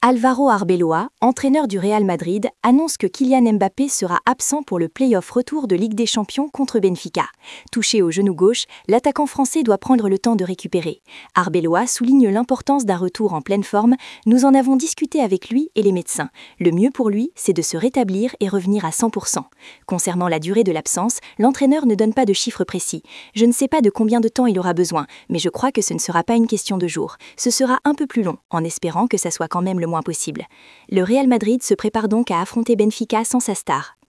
Álvaro Arbeloa, entraîneur du Real Madrid, annonce que Kylian Mbappé sera absent pour le play-off retour de Ligue des Champions contre Benfica. Touché au genou gauche, l'attaquant français doit prendre le temps de récupérer. Arbeloa souligne l'importance d'un retour en pleine forme. Nous en avons discuté avec lui et les médecins. Le mieux pour lui, c'est de se rétablir et revenir à 100%. Concernant la durée de l'absence, l'entraîneur ne donne pas de chiffres précis. Je ne sais pas de combien de temps il aura besoin, mais je crois que ce ne sera pas une question de jours. Ce sera un peu plus long, en espérant que ça soit quand même le moins possible. Le Real Madrid se prépare donc à affronter Benfica sans sa star.